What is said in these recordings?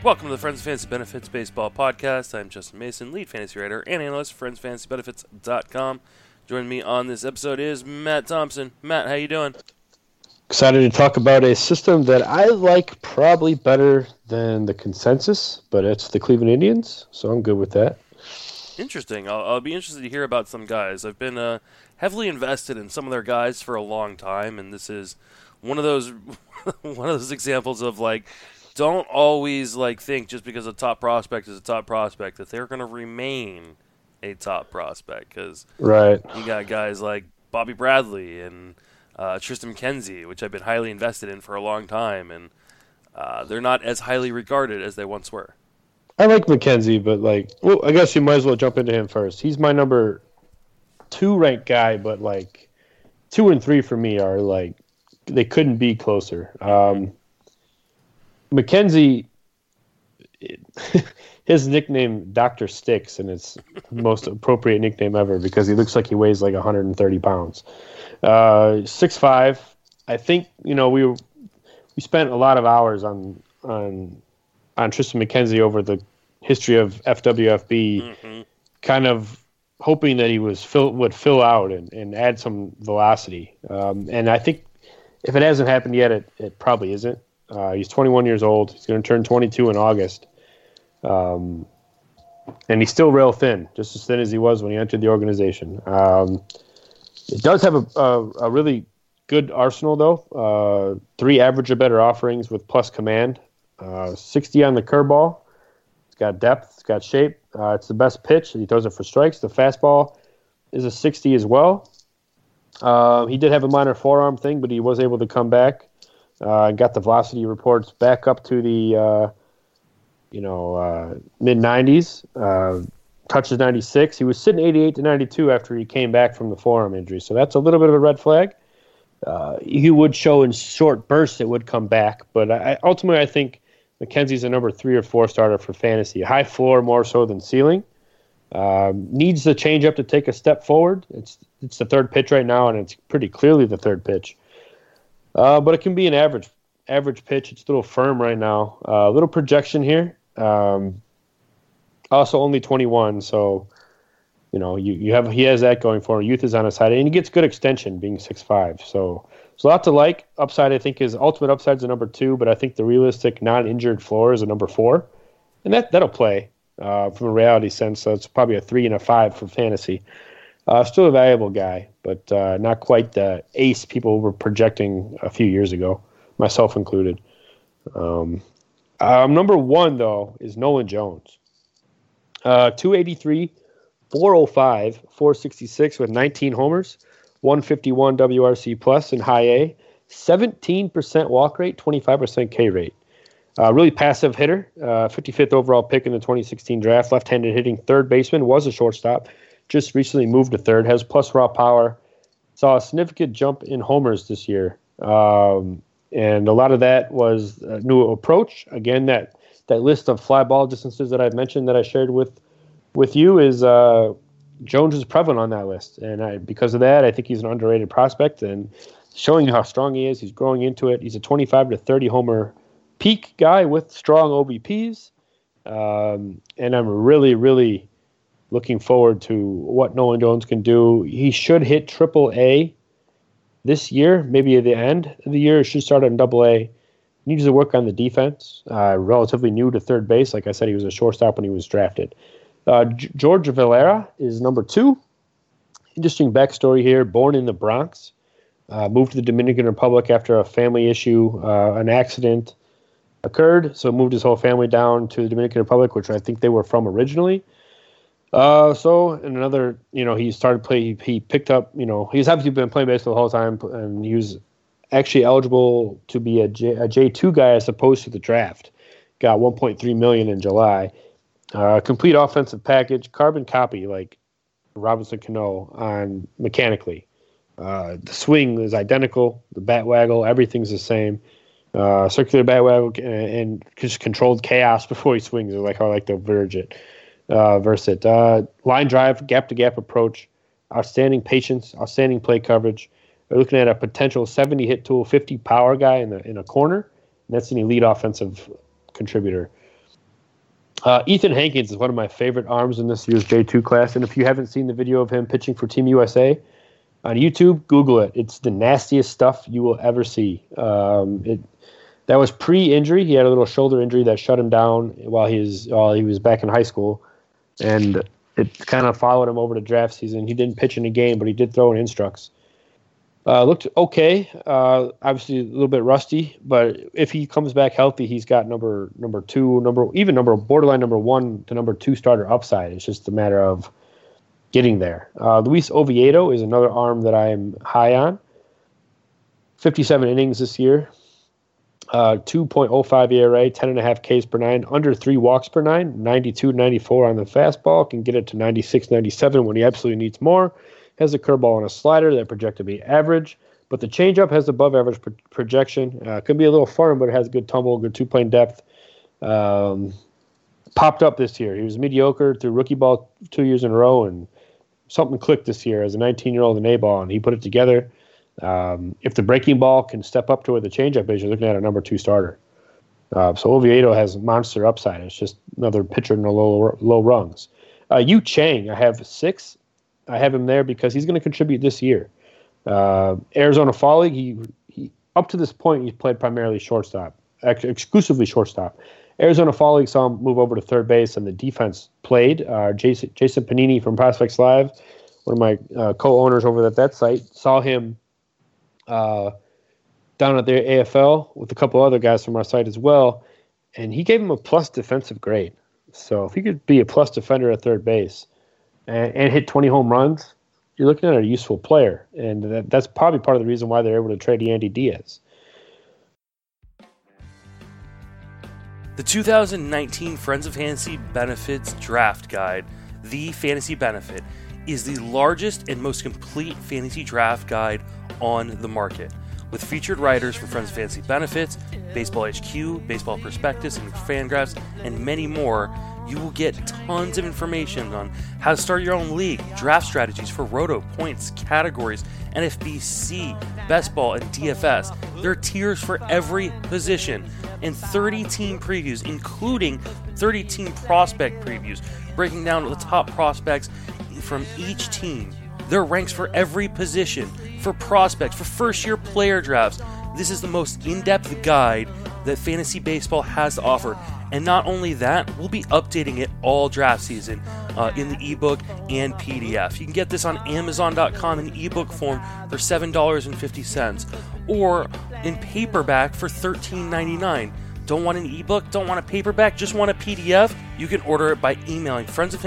Welcome to the Friends Fantasy Benefits Baseball Podcast. I'm Justin Mason, lead fantasy writer and analyst for FriendsFantasyBenefits.com. Joining me on this episode is Matt Thompson. Matt, how you doing? Excited to talk about a system that I like probably better than the consensus, but it's the Cleveland Indians, so I'm good with that. Interesting. I'll be interested to hear about some guys. I've been heavily invested in some of their guys for a long time, and this is one of those examples of don't always think just because a top prospect is a top prospect that they're going to remain a top prospect, because right, you got guys like Bobby Bradley and Tristan McKenzie, which I've been highly invested in for a long time, and they're not as highly regarded as they once were. I like McKenzie, but I guess you might as well jump into him first. He's my number 2 ranked guy, but 2 and 3 for me are they couldn't be closer. McKenzie, his nickname Dr. Sticks, and it's the most appropriate nickname ever because he looks like he weighs 130 pounds. 6'5". I think we spent a lot of hours on Tristan McKenzie over the history of FWFB, kind of hoping that he would fill out and add some velocity. And I think if it hasn't happened yet, it probably isn't. He's 21 years old. He's going to turn 22 in August. And he's still rail thin, just as thin as he was when he entered the organization. It does have a really good arsenal, though. 3 average or better offerings with plus command. 60 on the curveball. It's got depth. It's got shape. It's the best pitch. He throws it for strikes. The fastball is a 60 as well. He did have a minor forearm thing, but he was able to come back. Got the velocity reports back up to the mid-90s. Touches 96. He was sitting 88 to 92 after he came back from the forearm injury, so that's a little bit of a red flag. He would show in short bursts it would come back, but ultimately I think McKenzie's a number 3 or 4 starter for fantasy. High floor more so than ceiling. Needs the changeup to take a step forward. It's the third pitch right now, and it's pretty clearly the third pitch. But it can be an average pitch. It's a little firm right now. A little projection here. Also only 21, so he has that going for him. Youth is on his side, and he gets good extension being 6'5". So there's a lot to like. Upside, I think his ultimate upside is a number 2, but I think the realistic non-injured floor is a number 4, and that'll play from a reality sense. So it's probably a 3 and a 5 for fantasy. Still a valuable guy, but not quite the ace people were projecting a few years ago, myself included. Number 1, though, is Nolan Jones. 283, 405, 466 with 19 homers, 151 WRC plus in high A, 17% walk rate, 25% K rate. Really passive hitter, 55th overall pick in the 2016 draft, left-handed hitting third baseman, was a shortstop. Just recently moved to third, has plus raw power. Saw a significant jump in homers this year. And a lot of that was a new approach. Again, that list of fly ball distances that I've mentioned that I shared with you is Jones is prevalent on that list. And because of that, I think he's an underrated prospect. And showing you how strong he is, he's growing into it. He's a 25 to 30 homer peak guy with strong OBPs. And I'm really, really looking forward to what Nolan Jones can do. He should hit Triple-A this year, maybe at the end of the year. He should start on Double-A. Needs to work on the defense. Relatively new to third base. Like I said, he was a shortstop when he was drafted. George Valera is number 2. Interesting backstory here. Born in the Bronx. Moved to the Dominican Republic after a family issue. An accident occurred, so moved his whole family down to the Dominican Republic, which I think they were from originally. He started play. He picked up. He's obviously been playing baseball the whole time, and he was actually eligible to be a J2 guy as opposed to the draft. Got $1.3 million in July. Complete offensive package, carbon copy like Robinson Cano on mechanically. The swing is identical. The bat waggle, everything's the same. Circular bat waggle and just controlled chaos before he swings. Is like how I like to verse it. Line drive, gap-to-gap approach, outstanding patience, outstanding play coverage. We're looking at a potential 70 hit tool, 50 power guy in a corner. And that's an elite offensive contributor. Ethan Hankins is one of my favorite arms in this year's J2 class, and if you haven't seen the video of him pitching for Team USA on YouTube, Google it. It's the nastiest stuff you will ever see. That was pre-injury. He had a little shoulder injury that shut him down while he was back in high school, and it kind of followed him over to draft season. He didn't pitch in a game, but he did throw in instructs. Looked okay. Obviously a little bit rusty, but if he comes back healthy, he's got borderline number 1 to number 2 starter upside. It's just a matter of getting there. Luis Oviedo is another arm that I am high on. 57 innings this year. 2.05 ERA, 10.5 Ks per 9, under 3 walks per 9, 92, 94 on the fastball, can get it to 96, 97 when he absolutely needs more. Has a curveball and a slider that project to be average, but the changeup has above average projection. Could be a little firm, but it has good tumble, good two-plane depth. Popped up this year. He was mediocre through rookie ball 2 years in a row, and something clicked this year as a 19-year-old in A-ball, and he put it together. If the breaking ball can step up to where the changeup is, you're looking at a number 2 starter. So Oviedo has monster upside. It's just another pitcher in the low rungs. Yu Chang, I have 6. I have him there because he's going to contribute this year. Arizona Fall League, he up to this point, he's played primarily shortstop, exclusively shortstop. Arizona Fall League saw him move over to third base, and the defense played. Jason Panini from Prospects Live, one of my co-owners over at that site, saw him down at the AFL with a couple other guys from our site as well, and he gave him a plus defensive grade. So if he could be a plus defender at third base and hit 20 home runs, you're looking at a useful player, and that's probably part of the reason why they're able to trade Yandy Diaz. The 2019 Friends of Fantasy Benefits Draft Guide, The Fantasy Benefit, is the largest and most complete fantasy draft guide on the market. With featured writers from Friends of Fantasy Benefits, Baseball HQ, Baseball Prospectus, and Fangraphs, and many more, you will get tons of information on how to start your own league, draft strategies for roto, points, categories, NFBC, best ball, and DFS. There are tiers for every position, and 30 team previews, including 30 team prospect previews, breaking down the top prospects from each team. There are ranks for every position, for prospects, for first-year player drafts. This is the most in-depth guide that fantasy baseball has to offer. And not only that, we'll be updating it all draft season in the ebook and PDF. You can get this on Amazon.com in ebook form for $7.50 or in paperback for $13.99. Don't want an ebook? Don't want a paperback? Just want a PDF? You can order it by emailing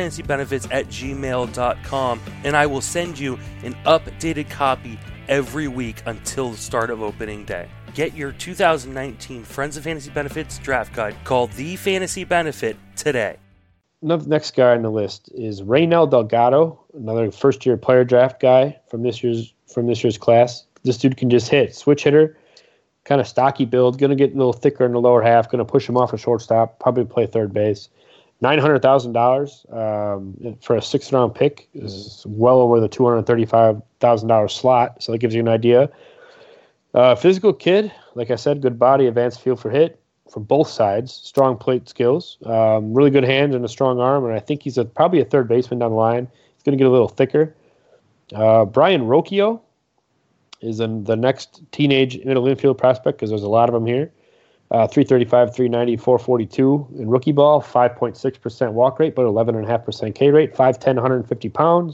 friendsoffantasybenefits@gmail.com, and I will send you an updated copy every week until the start of opening day. Get your 2019 Friends of Fantasy Benefits draft guide called The Fantasy Benefit today. The next guy on the list is Reynel Delgado, another first-year player draft guy from this year's class. This dude can just hit, switch hitter, kind of stocky build, going to get a little thicker in the lower half, going to push him off a shortstop, probably play third base. $900,000 for a sixth-round pick is well over the $235,000 slot, so that gives you an idea. Physical kid, like I said, good body, advanced feel for hit from both sides, strong plate skills, really good hands and a strong arm, and I think he's probably a third baseman down the line. He's going to get a little thicker. Brian Rocchio is the next teenage middle infield prospect because there's a lot of them here. 335, 390, 442 in rookie ball, 5.6% walk rate, but 11.5% K rate, 5'10", 150 pounds.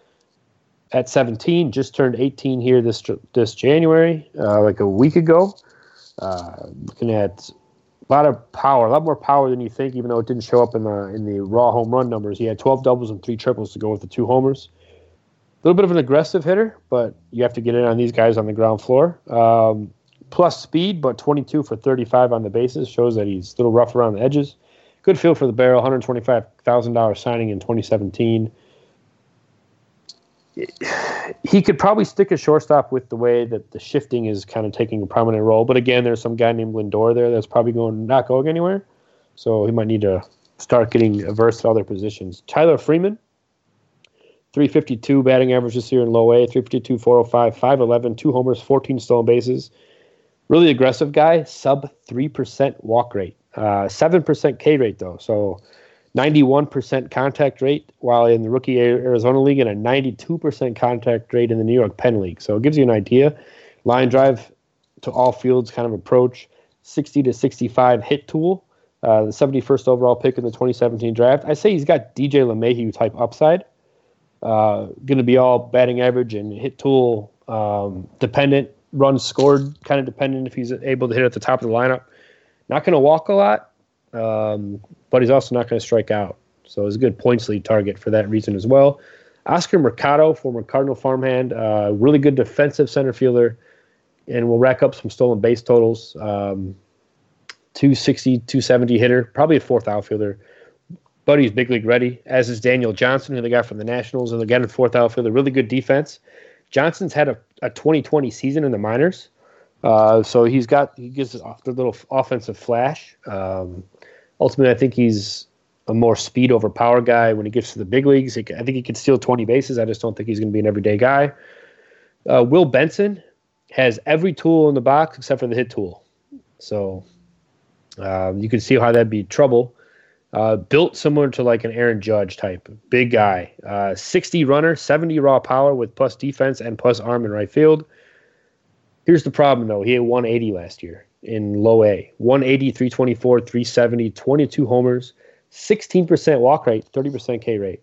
At 17, just turned 18 here this January, like a week ago. Looking at a lot of power, a lot more power than you think, even though it didn't show up in the raw home run numbers. He had 12 doubles and 3 triples to go with the 2 homers. A little bit of an aggressive hitter, but you have to get in on these guys on the ground floor. Plus speed, but 22 for 35 on the bases shows that he's a little rough around the edges. Good feel for the barrel, $125,000 signing in 2017. He could probably stick a shortstop with the way that the shifting is kind of taking a prominent role. But again, there's some guy named Lindor there that's probably not going anywhere. So he might need to start getting versed at other positions. Tyler Freeman, 352 batting average this year in low A, 352, 405, 511, 2 homers, 14 stolen bases. Really aggressive guy, sub 3% walk rate. 7% K rate, though. So 91% contact rate, while in the rookie Arizona League, and a 92% contact rate in the New York Penn League. So it gives you an idea. Line drive to all fields kind of approach, 60 to 65 hit tool, the 71st overall pick in the 2017 draft. I say he's got DJ LeMahieu type upside. Going to be all batting average and hit tool dependent, runs scored kind of dependent if he's able to hit at the top of the lineup. Not going to walk a lot, but he's also not going to strike out. So it's a good points lead target for that reason as well. Oscar Mercado, former Cardinal farmhand, really good defensive center fielder, and will rack up some stolen base totals. 260, 270 hitter, probably a fourth outfielder. But he's big league ready, as is Daniel Johnson, who they got from the Nationals, and again, a fourth outfielder, really good defense. Johnson's had a 2020 season in the minors, so he gives the little offensive flash. Ultimately, I think he's a more speed over power guy when he gets to the big leagues. I think he can steal 20 bases. I just don't think he's going to be an everyday guy. Will Benson has every tool in the box except for the hit tool. So you can see how that'd be trouble. Built similar to like an Aaron Judge type. Big guy. 60 runner, 70 raw power with plus defense and plus arm in right field. Here's the problem, though. He had 180 last year in low A. 180, 324, 370, 22 homers, 16% walk rate, 30% K rate.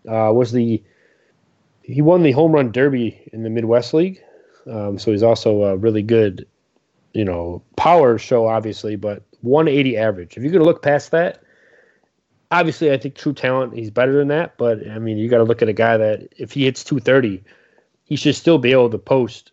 He won the home run derby in the Midwest League. So he's also a really good, power show, obviously, but 180 average. If you're going to look past that, obviously I think true talent, he's better than that. But, I mean, you got to look at a guy that if he hits 230, he should still be able to post,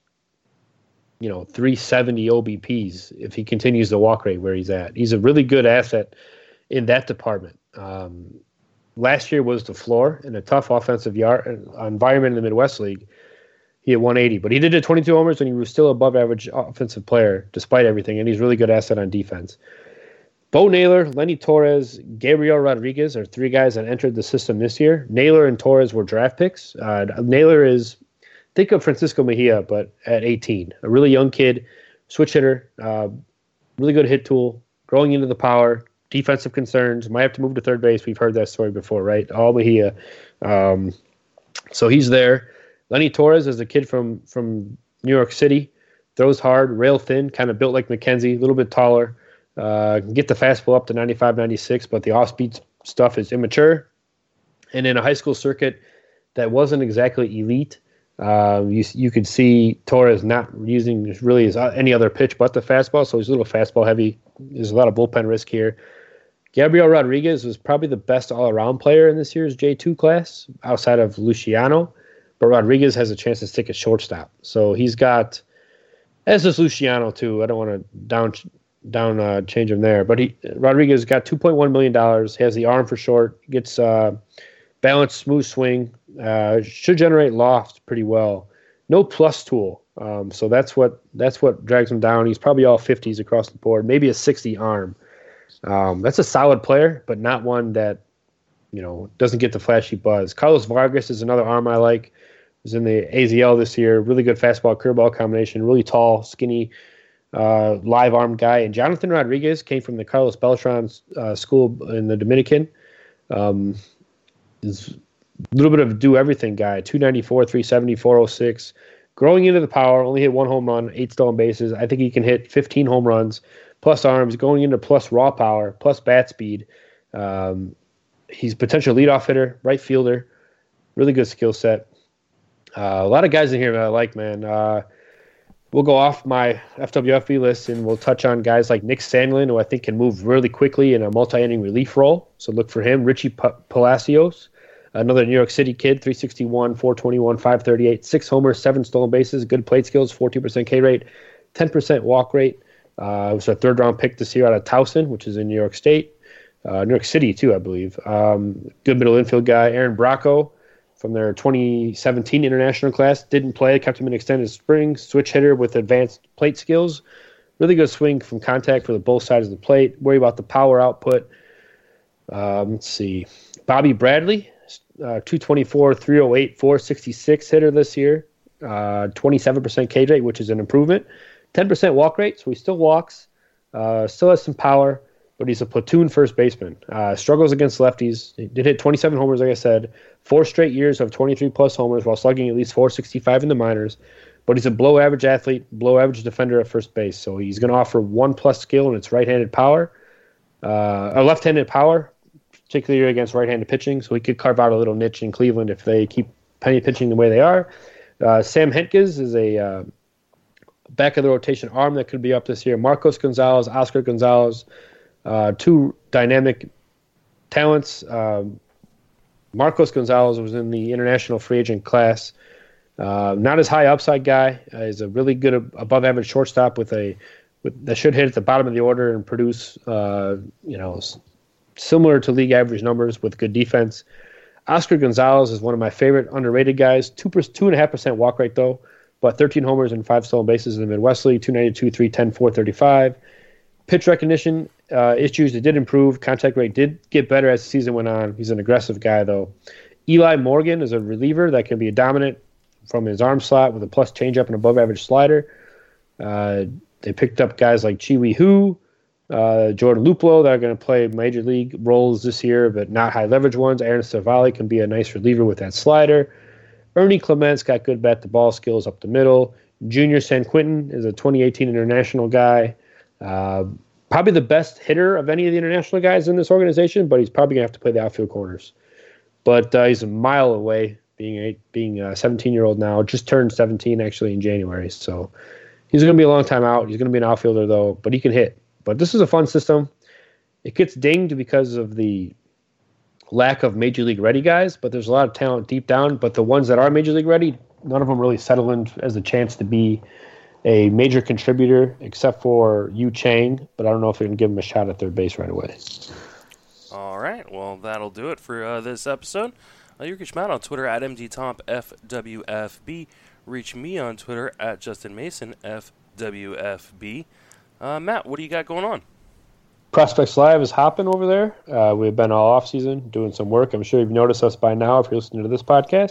370 OBPs if he continues the walk rate where he's at. He's a really good asset in that department. Last year was the floor in a tough offensive environment in the Midwest League. He had 180, but he did 22 homers and he was still above average offensive player despite everything, and he's a really good asset on defense. Bo Naylor, Lenny Torres, Gabriel Rodriguez are three guys that entered the system this year. Naylor and Torres were draft picks. Naylor is, think of Francisco Mejia, but at 18. A really young kid, switch hitter, really good hit tool, growing into the power, defensive concerns, might have to move to third base. We've heard that story before, right? All Mejia. So he's there. Lenny Torres is a kid from New York City, throws hard, rail thin, kind of built like McKenzie, a little bit taller. Can get the fastball up to 95, 96, but the off-speed stuff is immature. And in a high school circuit that wasn't exactly elite, you could see Torres not using really any other pitch but the fastball, so he's a little fastball heavy. There's a lot of bullpen risk here. Gabriel Rodriguez was probably the best all-around player in this year's J2 class outside of Luciano, but Rodriguez has a chance to stick at shortstop. So he's got, as does Luciano too. I don't want to change him there, but Rodriguez got $2.1 million. He has the arm for short, gets balanced, smooth swing, should generate loft pretty well. No plus tool, so that's what drags him down. He's probably all 50s across the board, maybe a 60 arm. That's a solid player, but not one that doesn't get the flashy buzz. Carlos Vargas is another arm I like. He's in the AZL this year. Really good fastball curveball combination. Really tall, skinny. Live arm guy. And Jonathan Rodriguez came from the Carlos Beltran school in the Dominican. Is a little bit of a do-everything guy. 294, 370, 406. Growing into the power, only hit one home run, 8 stolen bases. I think he can hit 15 home runs, plus arms, going into plus raw power, plus bat speed. He's a potential leadoff hitter, right fielder. Really good skill set. A lot of guys in here that I like, man. We'll go off my FWFB list and we'll touch on guys like Nick Sandlin, who I think can move really quickly in a multi-inning relief role. So look for him. Richie Palacios, another New York City kid, 361, 421, 538, 6 homers, 7 stolen bases, good plate skills, 14% K rate, 10% walk rate. It was a third-round pick this year out of Towson, which is in New York State. New York City, too, I believe. Good middle infield guy. Aaron Bracco from their 2017 international class. Didn't play, kept him in extended spring. Switch hitter with advanced plate skills. Really good swing from contact for the both sides of the plate. Worry about the power output. Let's see. Bobby Bradley, 224, 308, 466 hitter this year. 27% K rate, which is an improvement. 10% walk rate, so he still walks. Still has some power. but he's a platoon first baseman. Struggles against lefties. He did hit 27 homers, like I said. 4 straight years of 23-plus homers while slugging at least .465 in the minors. But he's a below-average athlete, below-average defender at first base. So he's going to offer 1+ skill, and it's right-handed power, or left-handed power, particularly against right-handed pitching. So he could carve out a little niche in Cleveland if they keep penny pitching the way they are. Sam Hentges is a back of the rotation arm that could be up this year. Marcos Gonzalez, Oscar Gonzalez, 2 dynamic talents. Marcos Gonzalez was in the international free agent class. Not as high upside guy. He's a really good above average shortstop that should hit at the bottom of the order and produce similar to league average numbers with good defense. Oscar Gonzalez is one of my favorite underrated guys. 2.5% walk rate though, but 13 homers and 5 stolen bases in the Midwest League. 292, 310, 435. Pitch recognition issues, it did improve. Contact rate did get better as the season went on. He's an aggressive guy though. Eli Morgan is a reliever that can be a dominant from his arm slot with a plus changeup and above average slider. They picked up guys like Chi-Wei Hu, Jordan Luplow that are going to play major league roles this year, but not high leverage ones. Aaron Savali can be a nice reliever with that slider. Ernie Clements got good bat to ball skills up the middle. Junior San Quintin is a 2018 international guy. Probably the best hitter of any of the international guys in this organization, but he's probably going to have to play the outfield corners. But he's a mile away, being a 17-year-old now. Just turned 17 actually in January, so he's going to be a long time out. He's going to be an outfielder though, but he can hit. But this is a fun system. It gets dinged because of the lack of major league ready guys, but there's a lot of talent deep down. But the ones that are major league ready, none of them really settle in as a chance to be a major contributor, except for Yu Chang. But I don't know if they're going to give him a shot at third base right away. All right, well, that'll do it for this episode. You can reach Matt on Twitter at MDTompFWFB. Reach me on Twitter at JustinMasonFWFB. Matt, what do you got going on? Prospects Live is hopping over there. We've been all off season doing some work. I'm sure you've noticed us by now if you're listening to this podcast.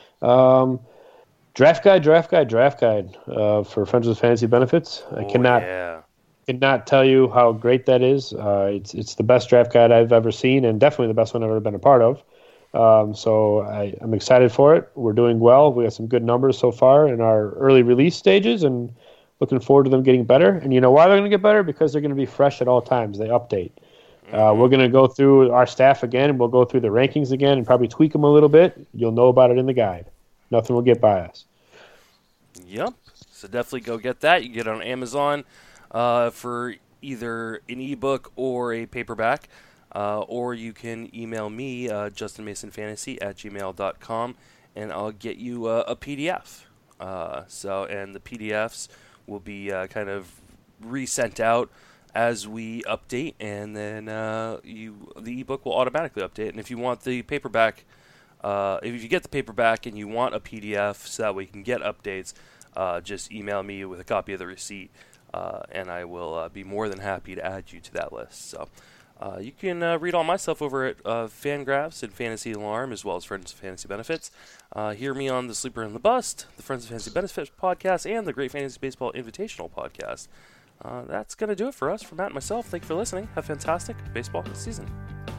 Draft guide for Friends with Fantasy Benefits. I cannot tell you how great that is. It's the best draft guide I've ever seen, and definitely the best one I've ever been a part of. So I'm excited for it. We're doing well. We have some good numbers so far in our early release stages, and looking forward to them getting better. And you know why they're going to get better? Because they're going to be fresh at all times. They update. We're going to go through our staff again, and we'll go through the rankings again and probably tweak them a little bit. You'll know about it in the guide. Nothing will get by us. Yep. So definitely go get that. You can get it on Amazon for either an ebook or a paperback. Or you can email me, justinmasonfantasy@gmail.com, and I'll get you a PDF. And the PDFs will be kind of resent out as we update, and then the ebook will automatically update. And if you want the paperback, if you get the paperback and you want a PDF so that we can get updates, just email me with a copy of the receipt, and I will be more than happy to add you to that list. So you can read all my stuff over at Fangraphs and Fantasy Alarm, as well as Friends of Fantasy Benefits. Hear me on the Sleeper and the Bust, the Friends of Fantasy Benefits podcast, and the Great Fantasy Baseball Invitational podcast. That's going to do it for us. For Matt and myself, thank you for listening. Have a fantastic baseball season.